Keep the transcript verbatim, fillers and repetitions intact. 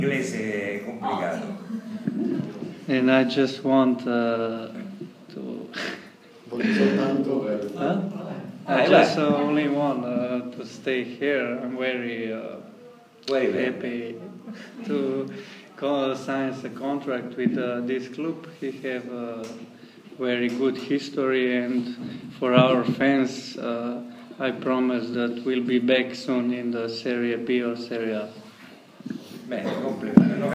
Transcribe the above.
Inglese complicato. And I just want uh, to. Huh? I just uh, only want uh, to stay here. I'm very uh, Very happy to co- sign a contract with uh, this club. He have a very good history, and for our fans, uh, I promise that we'll be back soon in the Serie B or Serie A. Bene, complimenti.